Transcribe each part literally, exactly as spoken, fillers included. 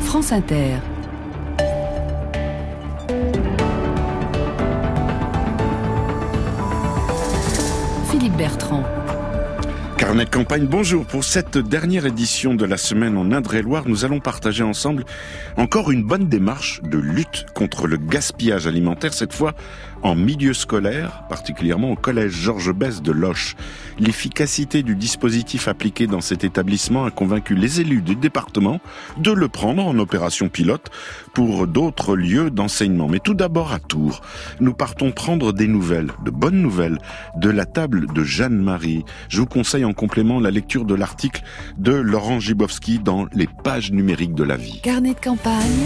France Inter. Philippe Bertrand. Carnet de campagne, bonjour. Pour cette dernière édition de la semaine en Indre-et-Loire, nous allons partager ensemble encore une bonne démarche de lutte contre le gaspillage alimentaire, cette fois en milieu scolaire, particulièrement au collège Georges Besse de Loches. L'efficacité du dispositif appliqué dans cet établissement a convaincu les élus du département de le prendre en opération pilote pour d'autres lieux d'enseignement. Mais tout d'abord à Tours, nous partons prendre des nouvelles, de bonnes nouvelles, de la table de Jeanne-Marie. Je vous conseille en complément la lecture de l'article de Laurent Gibowski dans les pages numériques de la vie. Carnet de campagne.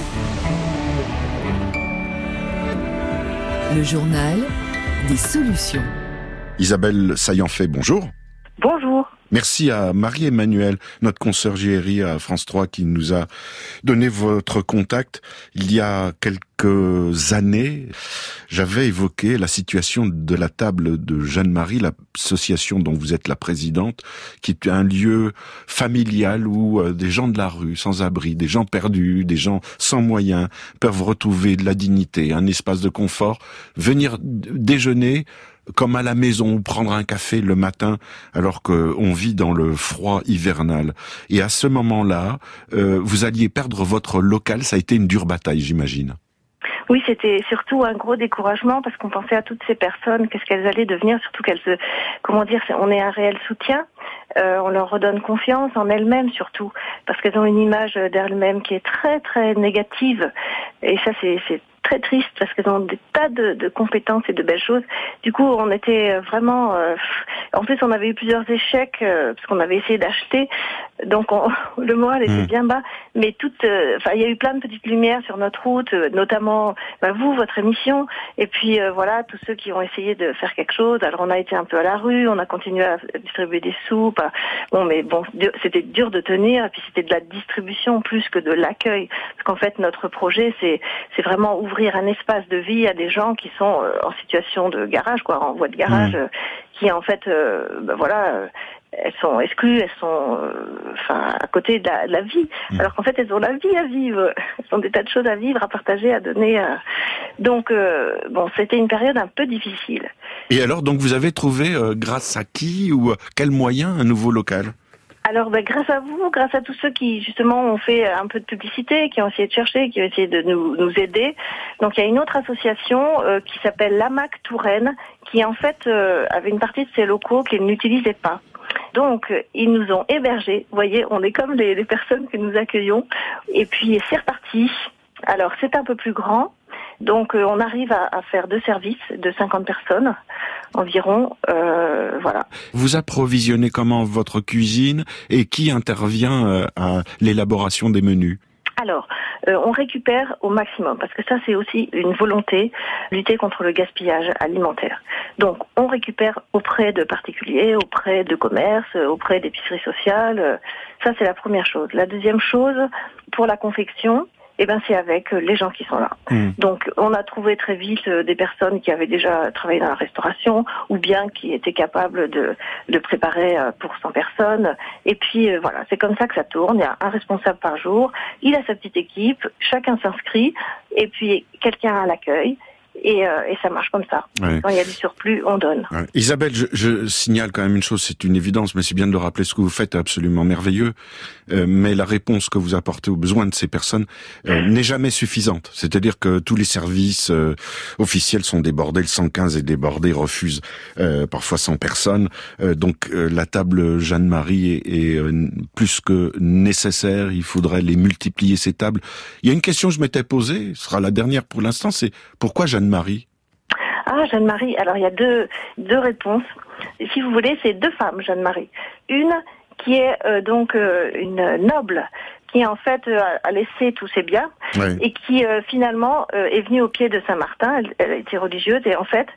Le journal des solutions. Isabelle Saillant-Fait, bonjour. Bonjour. Merci à Marie-Emmanuelle, notre consoeur J R I à France trois, qui nous a donné votre contact. Il y a quelques années, j'avais évoqué la situation de la table de Jeanne-Marie, l'association dont vous êtes la présidente, qui est un lieu familial où des gens de la rue, sans abri, des gens perdus, des gens sans moyens, peuvent retrouver de la dignité, un espace de confort, venir déjeuner comme à la maison, ou prendre un café le matin alors qu'on vit dans le froid hivernal. Et à ce moment-là, euh, vous alliez perdre votre local. Ça a été une dure bataille, j'imagine. Oui, c'était surtout un gros découragement parce qu'on pensait à toutes ces personnes, qu'est-ce qu'elles allaient devenir, surtout qu'elles se, comment dire, on est un réel soutien. Euh, on leur redonne confiance en elles-mêmes surtout, parce qu'elles ont une image d'elles-mêmes qui est très très négative. Et ça, c'est, c'est très triste parce qu'elles ont des tas de, de compétences et de belles choses. Du coup, on était vraiment... Euh, en plus, on avait eu plusieurs échecs euh, parce qu'on avait essayé d'acheter. Donc, on, le moral était mmh. bien bas. Mais toute, enfin, euh, il y a eu plein de petites lumières sur notre route, euh, notamment bah, vous, votre émission. Et puis, euh, voilà, tous ceux qui ont essayé de faire quelque chose. Alors, on a été un peu à la rue, on a continué à distribuer des soupes. Bon, mais bon, c'était dur de tenir. Et puis, c'était de la distribution plus que de l'accueil. Parce qu'en fait, notre projet, c'est, c'est vraiment ouvrir un espace de vie à des gens qui sont euh, en situation de garage, quoi, en voie de garage, mmh. euh, qui en fait, euh, ben voilà, euh, elles sont exclues, elles sont, euh, enfin, à côté de la, de la vie, mmh. alors qu'en fait, elles ont la vie à vivre, elles ont des tas de choses à vivre, à partager, à donner. À... Donc, euh, bon, c'était une période un peu difficile. Et alors, donc, vous avez trouvé, euh, grâce à qui ou euh, quel moyen, un nouveau local ? Alors, ben, grâce à vous, grâce à tous ceux qui, justement, ont fait un peu de publicité, qui ont essayé de chercher, qui ont essayé de nous, nous aider. Donc, il y a une autre association euh, qui s'appelle l'A M A C Touraine, qui, en fait, euh, avait une partie de ses locaux qu'ils n'utilisaient pas. Donc, euh, ils nous ont hébergés. Vous voyez, on est comme les, les personnes que nous accueillons. Et puis, c'est reparti. Alors, c'est un peu plus grand. Donc, euh, on arrive à, à faire deux services de cinquante personnes environ, euh, voilà. Vous approvisionnez comment votre cuisine et qui intervient euh, à l'élaboration des menus ? Alors, euh, on récupère au maximum, parce que ça, c'est aussi une volonté, lutter contre le gaspillage alimentaire. Donc, on récupère auprès de particuliers, auprès de commerces, auprès d'épiceries sociales. Ça, c'est la première chose. La deuxième chose, pour la confection, eh ben, c'est avec les gens qui sont là. Mmh. Donc, on a trouvé très vite des personnes qui avaient déjà travaillé dans la restauration ou bien qui étaient capables de, de préparer pour cent personnes. Et puis, voilà, c'est comme ça que ça tourne. Il y a un responsable par jour. Il a sa petite équipe. Chacun s'inscrit. Et puis, quelqu'un à l'accueil. Et, euh, et ça marche comme ça. Ouais. Quand il y a du surplus, on donne. Ouais. Isabelle, je, je signale quand même une chose, c'est une évidence, mais c'est bien de le rappeler, ce que vous faites est absolument merveilleux, euh, mais la réponse que vous apportez aux besoins de ces personnes euh, n'est jamais suffisante. C'est-à-dire que tous les services euh, officiels sont débordés, le cent quinze est débordé, refuse euh, parfois cent personnes, euh, donc euh, la table Jeanne-Marie est, est euh, plus que nécessaire, il faudrait les multiplier, ces tables. Il y a une question que je m'étais posée, ce sera la dernière pour l'instant, c'est pourquoi Jeanne Jeanne-Marie ? Ah, Jeanne-Marie, alors il y a deux, deux réponses. Si vous voulez, c'est deux femmes, Jeanne-Marie. Une qui est euh, donc euh, une noble, qui en fait euh, a laissé tous ses biens, oui. et qui euh, finalement euh, est venue au pied de Saint-Martin, elle, elle était religieuse, et en fait,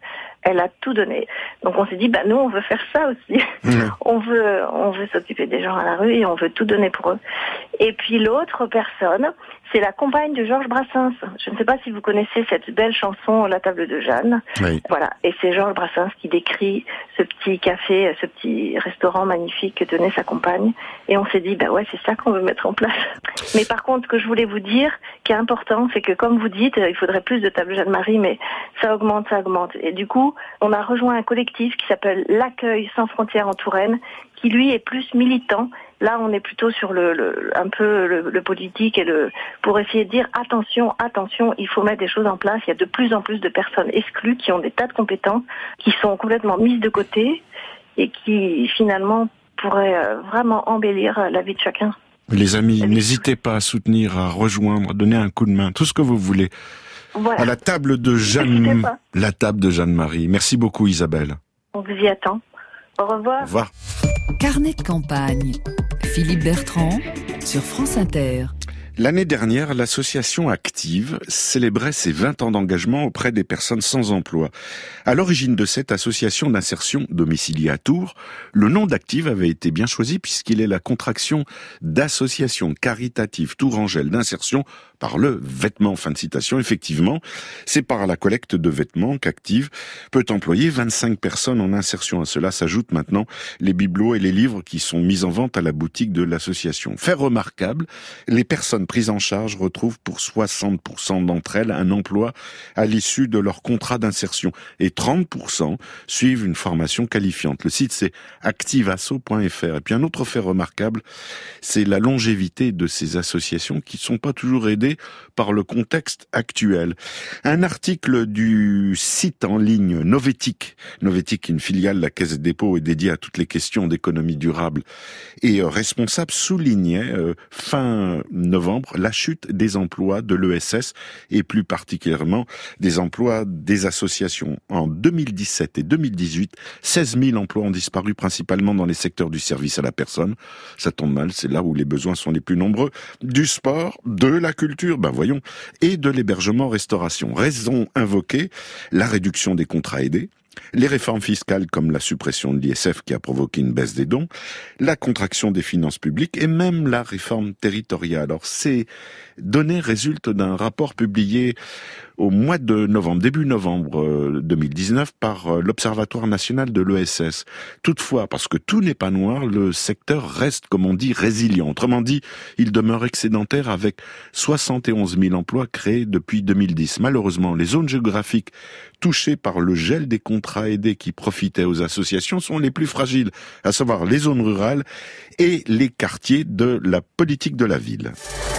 Elle a tout donné. Donc on s'est dit, bah nous on veut faire ça aussi. Mmh. on veut, on veut s'occuper des gens à la rue et on veut tout donner pour eux. Et puis l'autre personne, c'est la compagne de Georges Brassens. Je ne sais pas si vous connaissez cette belle chanson La table de Jeanne. Oui. Voilà. Et c'est Georges Brassens qui décrit ce petit café, ce petit restaurant magnifique que tenait sa compagne. Et on s'est dit, bah ouais, c'est ça qu'on veut mettre en place. Mais par contre, ce que je voulais vous dire, qui est important, c'est que comme vous dites, il faudrait plus de table Jeanne-Marie, mais ça augmente, ça augmente. Et du coup, on a rejoint un collectif qui s'appelle l'Accueil sans frontières en Touraine, qui lui est plus militant. Là, on est plutôt sur le, le un peu le, le politique et le pour essayer de dire attention, attention, il faut mettre des choses en place. Il y a de plus en plus de personnes exclues qui ont des tas de compétences, qui sont complètement mises de côté et qui finalement pourraient vraiment embellir la vie de chacun. Les amis, n'hésitez pas à soutenir, à rejoindre, à donner un coup de main, tout ce que vous voulez. Voilà. À la table de Jeanne, la table de Jeanne-Marie. Merci beaucoup, Isabelle. On vous y attend. Au revoir. Au revoir. Carnet de campagne. Philippe Bertrand sur France Inter. L'année dernière, l'association Active célébrait ses vingt ans d'engagement auprès des personnes sans emploi. À l'origine de cette association d'insertion domiciliée à Tours, le nom d'Active avait été bien choisi puisqu'il est la contraction d'Association Caritative Tourangelle d'insertion par le vêtement. Fin de citation. Effectivement, c'est par la collecte de vêtements qu'Active peut employer vingt-cinq personnes en insertion. À cela s'ajoutent maintenant les bibelots et les livres qui sont mis en vente à la boutique de l'association. Fait remarquable, les personnes prises en charge retrouvent pour soixante pour cent d'entre elles un emploi à l'issue de leur contrat d'insertion et trente pour cent suivent une formation qualifiante. Le site c'est activeasso point f r. Et puis un autre fait remarquable, c'est la longévité de ces associations qui ne sont pas toujours aidées par le contexte actuel. Un article du site en ligne Novetic, Novetic, une filiale de la Caisse des dépôts et dédiée à toutes les questions d'économie durable et responsable, soulignait euh, fin novembre la chute des emplois de l'E S S et plus particulièrement des emplois des associations. En deux mille dix-sept et deux mille dix-huit, seize mille emplois ont disparu principalement dans les secteurs du service à la personne. Ça tombe mal, c'est là où les besoins sont les plus nombreux. Du sport, de la culture, ben voyons, et de l'hébergement-restauration. Raison invoquée, la réduction des contrats aidés, les réformes fiscales comme la suppression de l'I S F qui a provoqué une baisse des dons, la contraction des finances publiques et même la réforme territoriale. Alors ces données résultent d'un rapport publié au mois de novembre, début novembre deux mille dix-neuf par l'Observatoire national de l'E S S. Toutefois, parce que tout n'est pas noir, le secteur reste, comme on dit, résilient. Autrement dit, il demeure excédentaire avec soixante et onze mille emplois créés depuis deux mille dix. Malheureusement, les zones géographiques touchées par le gel des contrats aidés qui profitaient aux associations sont les plus fragiles, à savoir les zones rurales et les quartiers de la politique de la ville.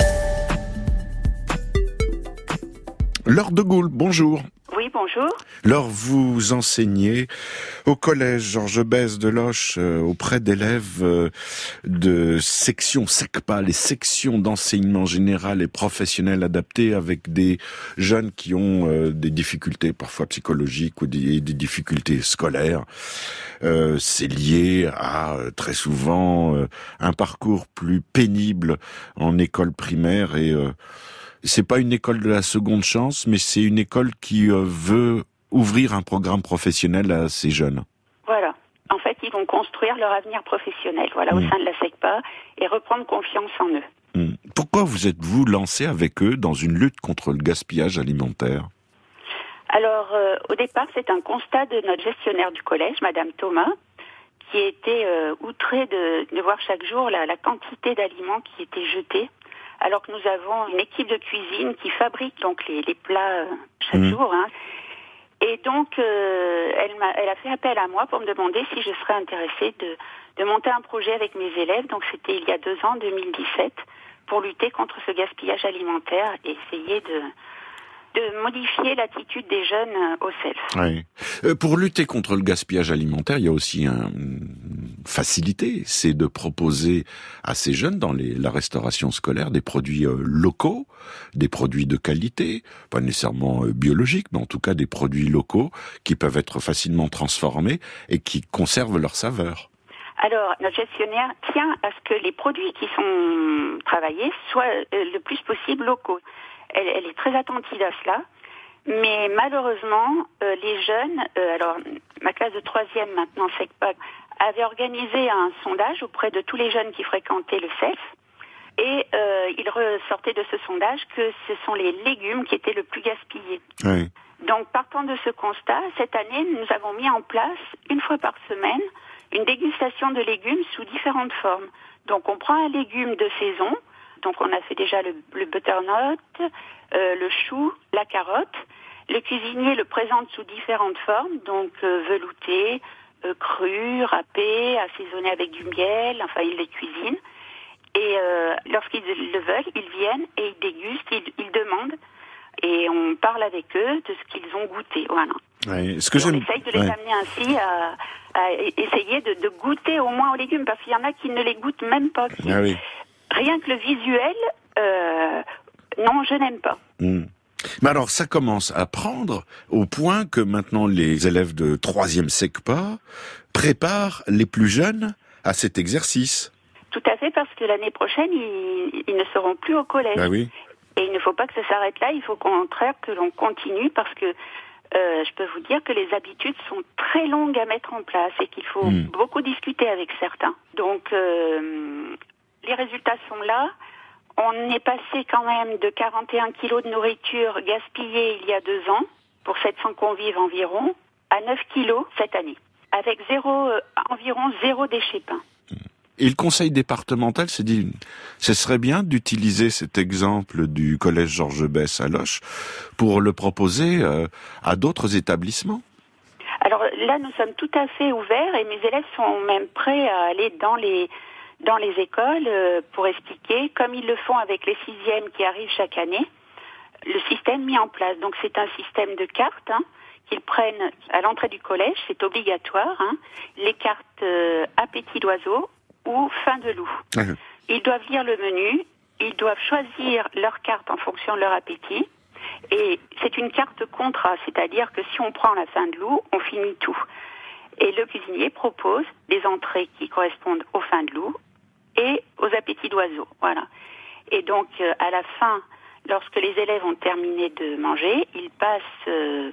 Laure de Gaulle, bonjour. Oui, bonjour. Laure, vous enseignez au collège Georges Besse de Loches euh, auprès d'élèves euh, de section SECPA, les sections d'enseignement général et professionnel adapté, avec des jeunes qui ont euh, des difficultés parfois psychologiques ou des, des difficultés scolaires. Euh, c'est lié à euh, très souvent euh, un parcours plus pénible en école primaire et euh, c'est pas une école de la seconde chance, mais c'est une école qui euh, veut ouvrir un programme professionnel à ces jeunes. Voilà. En fait, ils vont construire leur avenir professionnel, voilà, mmh. au sein de la SECPA, et reprendre confiance en eux. Mmh. Pourquoi vous êtes-vous lancé avec eux dans une lutte contre le gaspillage alimentaire ? Alors, euh, au départ, c'est un constat de notre gestionnaire du collège, Madame Thomas, qui était euh, outrée de, de voir chaque jour la, la quantité d'aliments qui étaient jetés, alors que nous avons une équipe de cuisine qui fabrique donc les, les plats euh, chaque mmh. jour. Hein. Et donc, euh, elle, m'a, elle a fait appel à moi pour me demander si je serais intéressée de, de monter un projet avec mes élèves. Donc, c'était il y a deux ans, deux mille dix-sept, pour lutter contre ce gaspillage alimentaire et essayer de... de modifier l'attitude des jeunes au self. Oui. Euh, pour lutter contre le gaspillage alimentaire, il y a aussi un, une facilité, c'est de proposer à ces jeunes dans les, la restauration scolaire des produits euh, locaux, des produits de qualité, pas nécessairement euh, biologiques, mais en tout cas des produits locaux qui peuvent être facilement transformés et qui conservent leur saveur. Alors, notre gestionnaire tient à ce que les produits qui sont travaillés soient euh, le plus possible locaux. Elle, elle est très attentive à cela, Mais malheureusement, euh, les jeunes, euh, alors ma classe de troisième maintenant, SECPA, avait organisé un sondage auprès de tous les jeunes qui fréquentaient le C E F. Et euh, il ressortait de ce sondage que ce sont les légumes qui étaient le plus gaspillés. Oui. Donc, partant de ce constat, cette année, nous avons mis en place, une fois par semaine, une dégustation de légumes sous différentes formes. Donc, on prend un légume de saison. Donc, on a fait déjà le, le butternut, euh, le chou, la carotte. Le cuisinier le présente sous différentes formes, donc euh, velouté, euh, cru, râpé, assaisonné avec du miel. Enfin, ils les cuisinent. Et euh, lorsqu'ils le veulent, ils viennent et ils dégustent, ils, ils demandent. Et on parle avec eux de ce qu'ils ont goûté. Voilà. Ouais, ce que on j'aime... essaye de les ouais. amener ainsi à, à essayer de, de goûter au moins aux légumes, parce qu'il y en a qui ne les goûtent même pas. Qui... Ah oui. Rien que le visuel, euh, non, je n'aime pas. Mmh. Mais alors, ça commence à prendre au point que maintenant les élèves de troisième SECPA préparent les plus jeunes à cet exercice. Tout à fait, parce que l'année prochaine, ils, ils ne seront plus au collège. Bah oui. Et il ne faut pas que ça s'arrête là, il faut au contraire que l'on continue, parce que euh, je peux vous dire que les habitudes sont très longues à mettre en place et qu'il faut mmh. beaucoup discuter avec certains. Donc, euh, les résultats sont là. On est passé quand même de quarante et un kilos de nourriture gaspillée il y a deux ans, pour sept cents convives environ, à neuf kilos cette année, avec zéro, euh, environ zéro déchet peint. Et le conseil départemental s'est dit, ce serait bien d'utiliser cet exemple du collège Georges Besse à Loches pour le proposer euh, à d'autres établissements. Alors là, nous sommes tout à fait ouverts et mes élèves sont même prêts à aller dans les dans les écoles euh, pour expliquer, comme ils le font avec les sixièmes qui arrivent chaque année, le système mis en place. Donc c'est un système de cartes hein, qu'ils prennent à l'entrée du collège, c'est obligatoire. Hein, les cartes euh, appétit d'oiseau ou faim de loup. Mmh. Ils doivent lire le menu, ils doivent choisir leur carte en fonction de leur appétit. Et c'est une carte contrat, c'est-à-dire que si on prend la faim de loup, on finit tout. Et le cuisinier propose des entrées qui correspondent aux fins de loup et aux appétits d'oiseaux. Voilà. Et donc, euh, à la fin, lorsque les élèves ont terminé de manger, ils passent euh,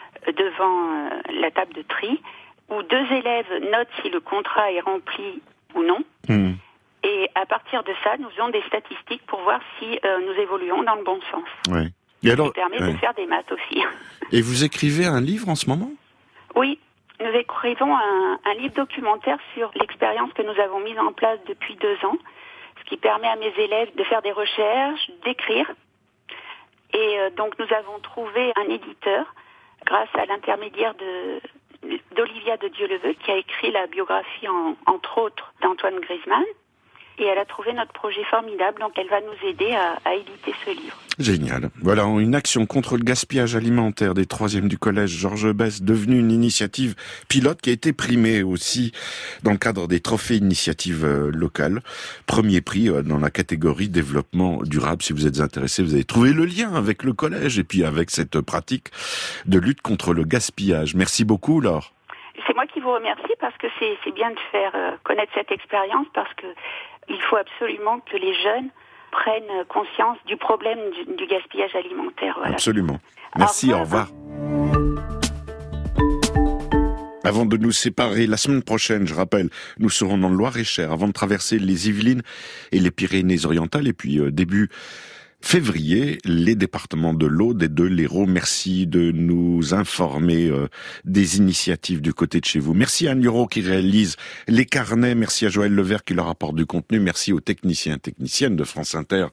devant euh, la table de tri, où deux élèves notent si le contrat est rempli ou non. Mmh. Et à partir de ça, nous avons des statistiques pour voir si euh, nous évoluons dans le bon sens. Ouais. Et alors, ça permet ouais. de faire des maths aussi. Et vous écrivez un livre en ce moment ? Oui, nous écrivons un, un livre documentaire sur l'expérience que nous avons mise en place depuis deux ans, ce qui permet à mes élèves de faire des recherches, d'écrire. Et euh, donc nous avons trouvé un éditeur grâce à l'intermédiaire de... d'Olivia de Dieuleveux, qui a écrit la biographie, en, entre autres, d'Antoine Griezmann. Et elle a trouvé notre projet formidable, donc elle va nous aider à, à éditer ce livre. Génial. Voilà, une action contre le gaspillage alimentaire des troisièmes du collège Georges Besse, devenue une initiative pilote qui a été primée aussi dans le cadre des trophées initiatives locales. Premier prix dans la catégorie développement durable. Si vous êtes intéressé, vous allez trouver le lien avec le collège et puis avec cette pratique de lutte contre le gaspillage. Merci beaucoup, Laure. C'est moi qui vous remercie parce que c'est, c'est bien de faire euh, connaître cette expérience, parce que il faut absolument que les jeunes prennent conscience du problème du, du gaspillage alimentaire. Voilà. Absolument. Merci, au revoir. Au revoir. Avant de nous séparer, la semaine prochaine, je rappelle, nous serons dans le Loir-et-Cher avant de traverser les Yvelines et les Pyrénées-Orientales, et puis euh, début février, les départements de l'Aude et de l'Hérault. Merci de nous informer euh, des initiatives du côté de chez vous. Merci à Anne Lureau qui réalise les carnets. Merci à Joël Levert qui leur apporte du contenu. Merci aux techniciens et techniciennes de France Inter